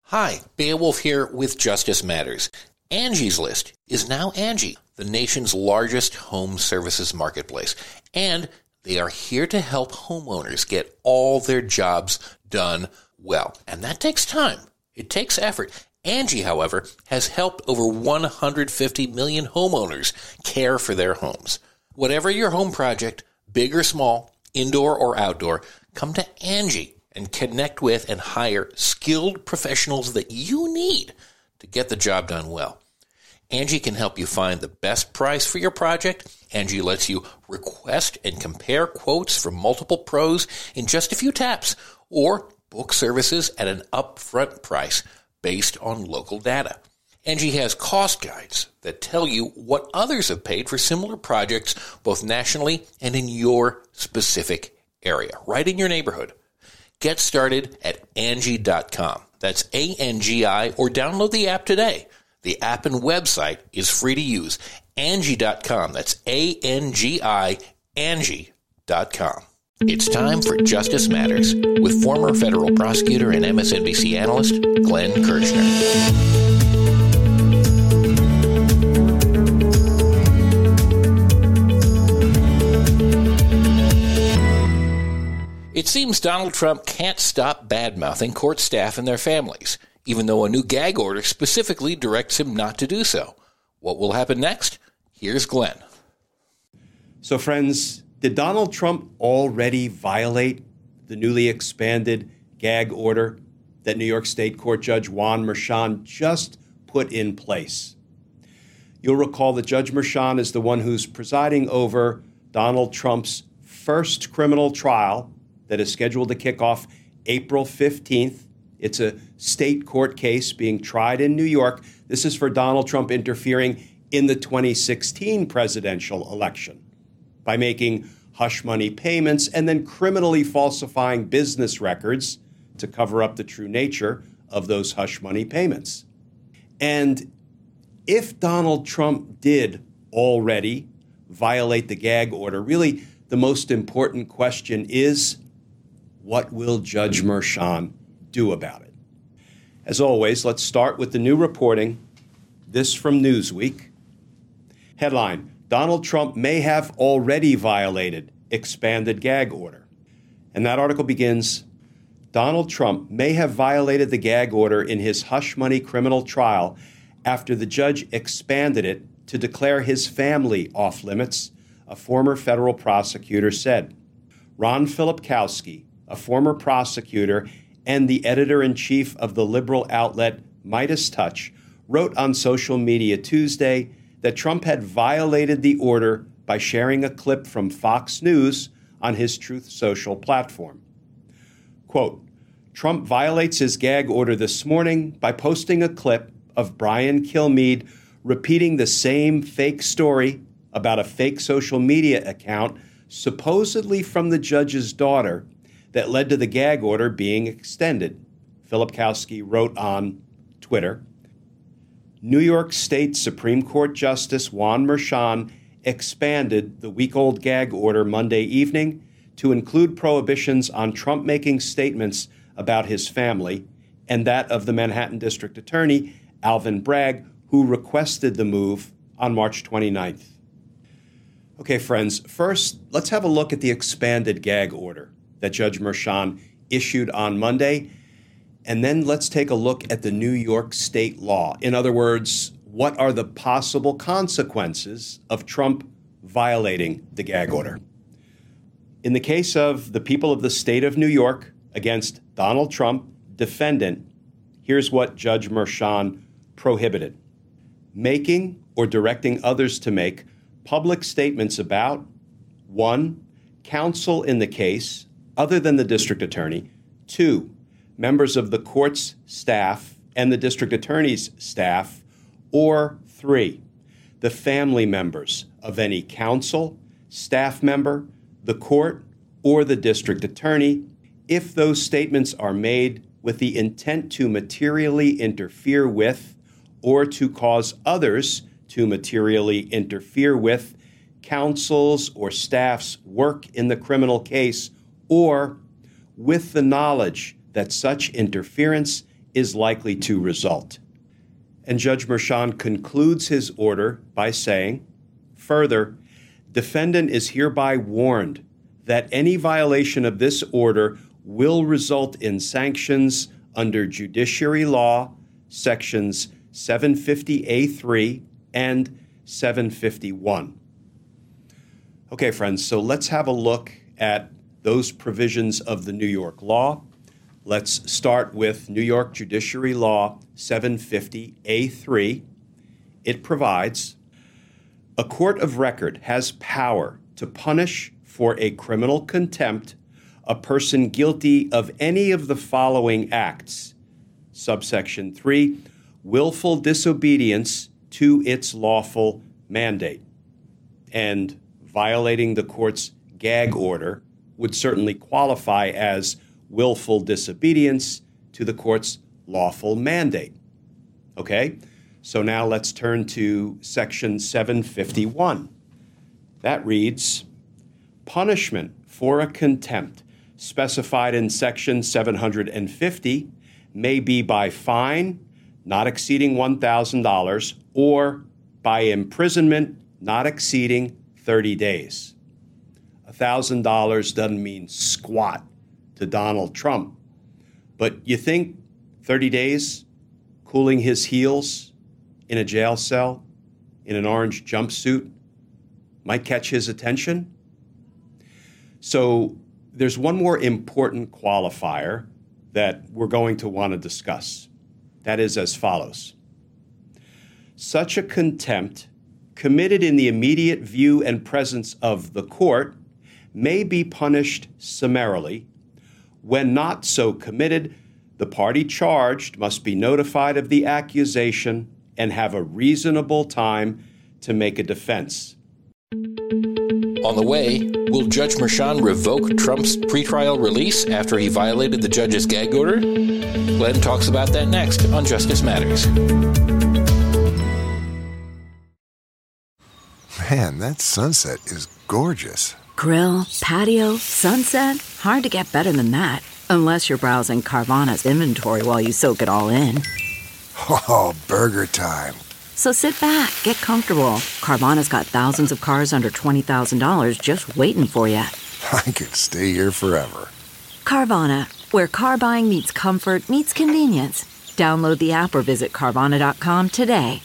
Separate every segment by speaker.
Speaker 1: Hi, Beowulf here with Justice Matters. Angie's List is now Angie, the nation's largest home services marketplace, and they are here to help homeowners get all their jobs done well. And that takes time. It takes effort. Angie, however, has helped over 150 million homeowners care for their homes. Whatever your home project, big or small, indoor or outdoor, come to Angie and connect with and hire skilled professionals that you need to get the job done well. Angie can help you find the best price for your project. Angie lets you request and compare quotes from multiple pros in just a few taps, or book services at an upfront price based on local data. Angie has cost guides that tell you what others have paid for similar projects, both nationally and in your specific area, right in your neighborhood. Get started at Angie.com. That's ANGI, or download the app today. The app and website is free to use. Angie.com. That's ANGI, Angie.com. It's time for Justice Matters with former federal prosecutor and MSNBC analyst Glenn Kirshner. It seems Donald Trump can't stop bad-mouthing court staff and their families, even though a new gag order specifically directs him not to do so. What will happen next? Here's Glenn.
Speaker 2: So, friends, did Donald Trump already violate the newly expanded gag order that New York State Court Judge Juan Merchan just put in place? You'll recall that Judge Merchan is the one who's presiding over Donald Trump's first criminal trial that is scheduled to kick off April 15th. It's a state court case being tried in New York. This is for Donald Trump interfering in the 2016 presidential election by making hush money payments and then criminally falsifying business records to cover up the true nature of those hush money payments. And if Donald Trump did already violate the gag order, really the most important question is, what will Judge Merchan do about it? As always, let's start with the new reporting. This from Newsweek. Headline: Donald Trump may have already violated expanded gag order. And that article begins, Donald Trump may have violated the gag order in his hush money criminal trial after the judge expanded it to declare his family off limits, a former federal prosecutor said. Ron Filipkowski, a former prosecutor and the editor-in-chief of the liberal outlet MeidasTouch, wrote on social media Tuesday that Trump had violated the order by sharing a clip from Fox News on his Truth Social platform. Quote, Trump violates his gag order this morning by posting a clip of Brian Kilmeade repeating the same fake story about a fake social media account supposedly from the judge's daughter that led to the gag order being extended, Filipkowski wrote on Twitter. New York State Supreme Court Justice Juan Merchan expanded the week-old gag order Monday evening to include prohibitions on Trump making statements about his family and that of the Manhattan District Attorney, Alvin Bragg, who requested the move on March 29th. Okay, friends, first, let's have a look at the expanded gag order that Judge Merchan issued on Monday, and then let's take a look at the New York state law. In other words, what are the possible consequences of Trump violating the gag order? In the case of the people of the state of New York against Donald Trump, defendant, here's what Judge Merchan prohibited. Making or directing others to make public statements about, 1, counsel in the case, other than the district attorney, 2, members of the court's staff and the district attorney's staff, or 3, the family members of any counsel, staff member, the court, or the district attorney, if those statements are made with the intent to materially interfere with or to cause others to materially interfere with counsel's or staff's work in the criminal case, or with the knowledge that such interference is likely to result. And Judge Merchan concludes his order by saying, further, defendant is hereby warned that any violation of this order will result in sanctions under Judiciary Law, Sections 750A3 and 751. Okay, friends, so let's have a look at those provisions of the New York law. Let's start with New York Judiciary Law 750A3. It provides, a court of record has power to punish for a criminal contempt a person guilty of any of the following acts. Subsection 3, willful disobedience to its lawful mandate. And violating the court's gag order would certainly qualify as willful disobedience to the court's lawful mandate. Okay? So now let's turn to Section 751. That reads, punishment for a contempt specified in Section 750 may be by fine not exceeding $1,000 or by imprisonment not exceeding 30 days. $1,000 doesn't mean squat to Donald Trump, but you think 30 days cooling his heels in a jail cell in an orange jumpsuit might catch his attention? So there's one more important qualifier that we're going to want to discuss. That is as follows. Such a contempt committed in the immediate view and presence of the court may be punished summarily. When not so committed, the party charged must be notified of the accusation and have a reasonable time to make a defense.
Speaker 1: On the way, will Judge Merchan revoke Trump's pretrial release after he violated the judge's gag order? Glenn talks about that next on Justice Matters.
Speaker 3: Man, that sunset is gorgeous.
Speaker 4: Grill, patio, sunset. Hard to get better than that. Unless you're browsing Carvana's inventory while you soak it all in.
Speaker 3: Oh, burger time.
Speaker 4: So sit back, get comfortable. Carvana's got thousands of cars under $20,000 just waiting for you.
Speaker 3: I could stay here forever.
Speaker 4: Carvana, where car buying meets comfort meets convenience. Download the app or visit Carvana.com today.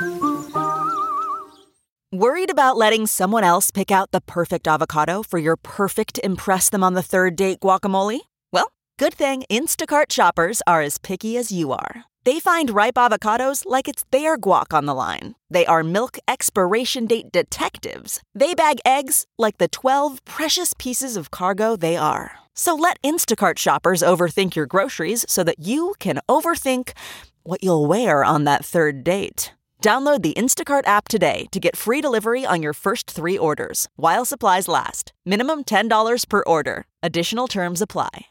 Speaker 5: Worried about letting someone else pick out the perfect avocado for your perfect impress-them-on-the-third-date guacamole? Well, good thing Instacart shoppers are as picky as you are. They find ripe avocados like it's their guac on the line. They are milk expiration date detectives. They bag eggs like the 12 precious pieces of cargo they are. So let Instacart shoppers overthink your groceries so that you can overthink what you'll wear on that third date. Download the Instacart app today to get free delivery on your first 3 orders, while supplies last. Minimum $10 per order. Additional terms apply.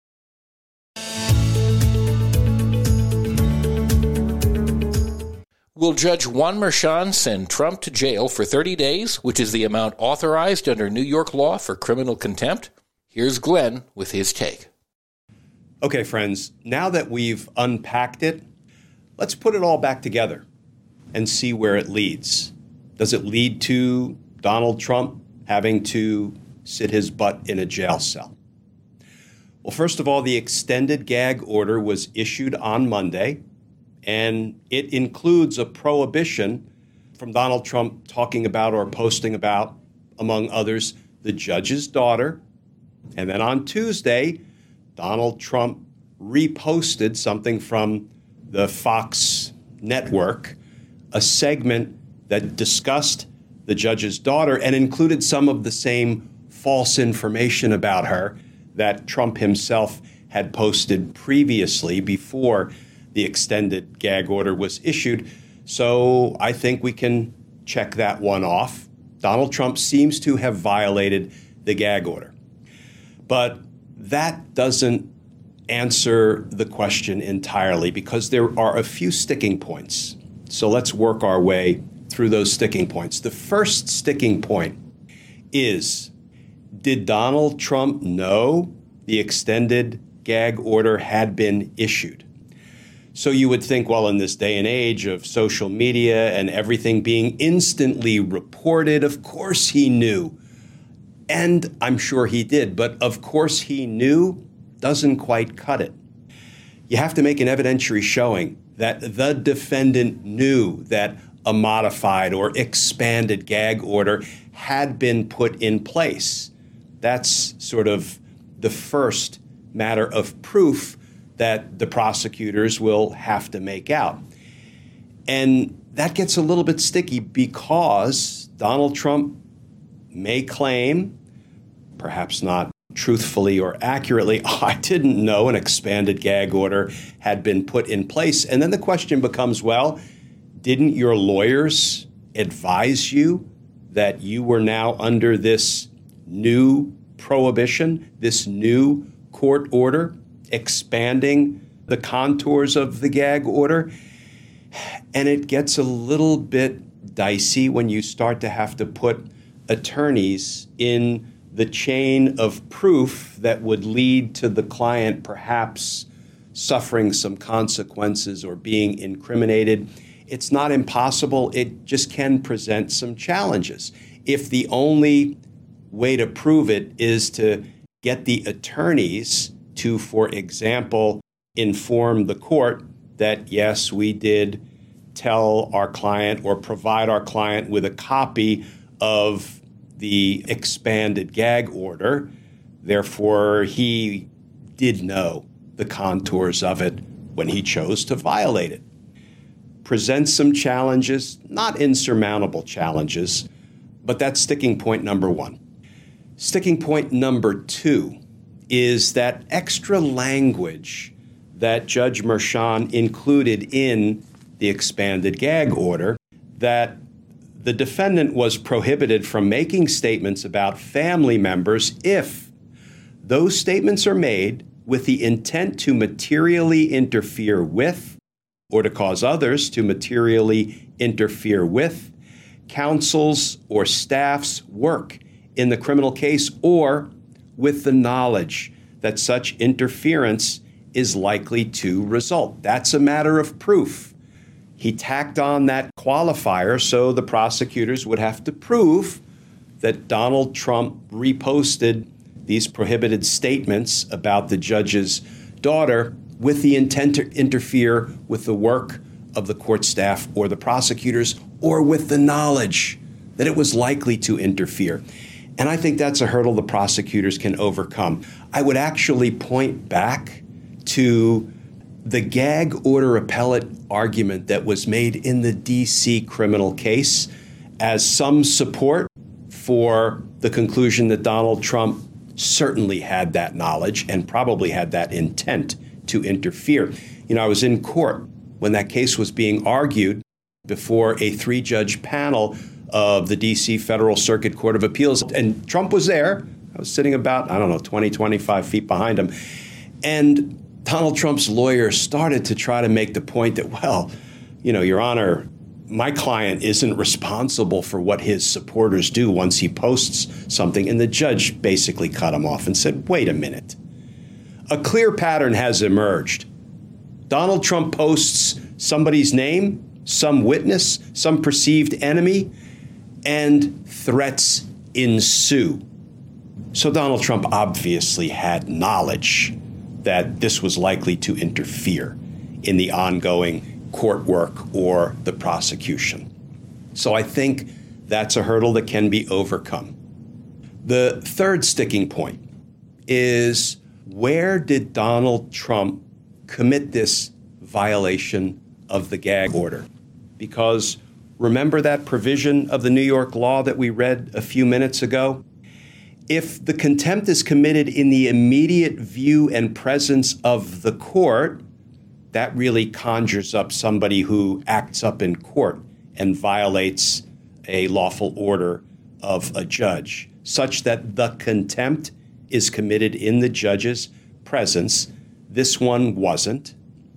Speaker 1: Will Judge Juan Merchan send Trump to jail for 30 days, which is the amount authorized under New York law for criminal contempt? Here's Glenn with his take.
Speaker 2: Okay, friends, now that we've unpacked it, let's put it all back together and see where it leads. Does it lead to Donald Trump having to sit his butt in a jail cell? Well, first of all, the extended gag order was issued on Monday, and it includes a prohibition from Donald Trump talking about or posting about, among others, the judge's daughter. And then on Tuesday, Donald Trump reposted something from the Fox network, a segment that discussed the judge's daughter and included some of the same false information about her that Trump himself had posted previously before the extended gag order was issued. So I think we can check that one off. Donald Trump seems to have violated the gag order. But that doesn't answer the question entirely because there are a few sticking points. So let's work our way through those sticking points. The first sticking point is, did Donald Trump know the extended gag order had been issued? So you would think, well, in this day and age of social media and everything being instantly reported, of course he knew. And I'm sure he did, but of course he knew doesn't quite cut it. You have to make an evidentiary showing that the defendant knew that a modified or expanded gag order had been put in place. That's sort of the first matter of proof that the prosecutors will have to make out. And that gets a little bit sticky because Donald Trump may claim, perhaps not truthfully or accurately, I didn't know an expanded gag order had been put in place. And then the question becomes, well, didn't your lawyers advise you that you were now under this new prohibition, this new court order, expanding the contours of the gag order? And it gets a little bit dicey when you start to have to put attorneys in the chain of proof that would lead to the client perhaps suffering some consequences or being incriminated. It's not impossible. It just can present some challenges. If the only way to prove it is to get the attorneys to, for example, inform the court that, yes, we did tell our client or provide our client with a copy of the expanded gag order, therefore he did know the contours of it when he chose to violate it. Presents some challenges, not insurmountable challenges, but that's sticking point number one. Sticking point number two is that extra language that Judge Merchan included in the expanded gag order, that the defendant was prohibited from making statements about family members if those statements are made with the intent to materially interfere with or to cause others to materially interfere with counsel's or staff's work in the criminal case, or with the knowledge that such interference is likely to result. That's a matter of proof. He tacked on that qualifier so the prosecutors would have to prove that Donald Trump reposted these prohibited statements about the judge's daughter with the intent to interfere with the work of the court staff or the prosecutors, or with the knowledge that it was likely to interfere. And I think that's a hurdle the prosecutors can overcome. I would actually point back to the gag order appellate argument that was made in the D.C. criminal case as some support for the conclusion that Donald Trump certainly had that knowledge and probably had that intent to interfere. You know, I was in court when that case was being argued before a 3-judge panel of the D.C. Federal Circuit Court of Appeals, and Trump was there. I was sitting about, 20, 25 feet behind him. And Donald Trump's lawyer started to try to make the point that, well, Your Honor, my client isn't responsible for what his supporters do once he posts something. And the judge basically cut him off and said, wait a minute. A clear pattern has emerged. Donald Trump posts somebody's name, some witness, some perceived enemy, and threats ensue. So Donald Trump obviously had knowledge that this was likely to interfere in the ongoing court work or the prosecution. So I think that's a hurdle that can be overcome. The third sticking point is, where did Donald Trump commit this violation of the gag order? Because remember that provision of the New York law that we read a few minutes ago? If the contempt is committed in the immediate view and presence of the court, that really conjures up somebody who acts up in court and violates a lawful order of a judge, such that the contempt is committed in the judge's presence. This one wasn't.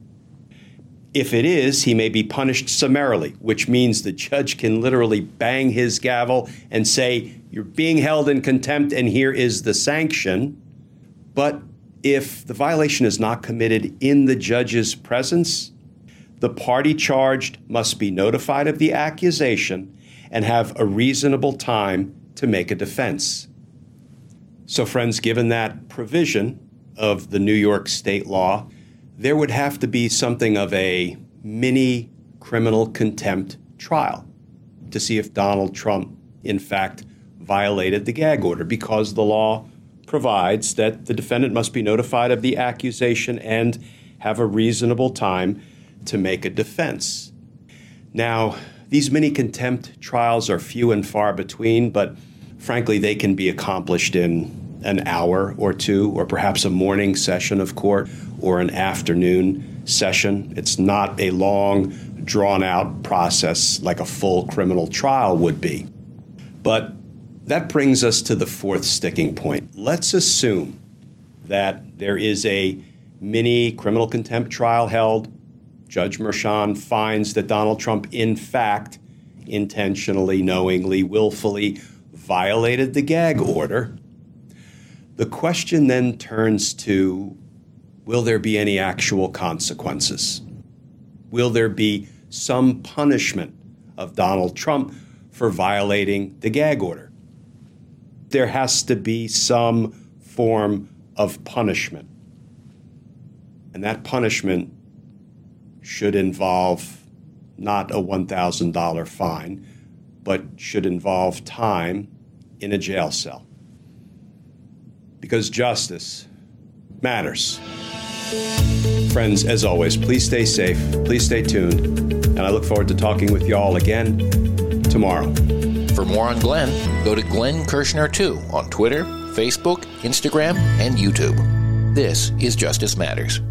Speaker 2: If it is, he may be punished summarily, which means the judge can literally bang his gavel and say, you're being held in contempt and here is the sanction. But if the violation is not committed in the judge's presence, The party charged must be notified of the accusation and have a reasonable time to make a defense. So, friends, given that provision of the New York state law, there would have to be something of a mini criminal contempt trial to see if Donald Trump, in fact, violated the gag order, because the law provides that the defendant must be notified of the accusation and have a reasonable time to make a defense. Now, these mini contempt trials are few and far between, but frankly, they can be accomplished in an hour or two, or perhaps a morning session of court or an afternoon session. It's not a long, drawn-out process like a full criminal trial would be. But that brings us to the fourth sticking point. Let's assume that there is a mini criminal contempt trial held. Judge Merchan finds that Donald Trump, in fact, intentionally, knowingly, willfully violated the gag order. The question then turns to, will there be any actual consequences? Will there be some punishment of Donald Trump for violating the gag order? There has to be some form of punishment. And that punishment should involve not a $1,000 fine, but should involve time in a jail cell. Because justice matters. Friends, as always, please stay safe, please stay tuned, and I look forward to talking with you all again tomorrow.
Speaker 1: For more on Glenn, go to Glenn Kirshner 2 on Twitter, Facebook, Instagram, and YouTube. This is Justice Matters.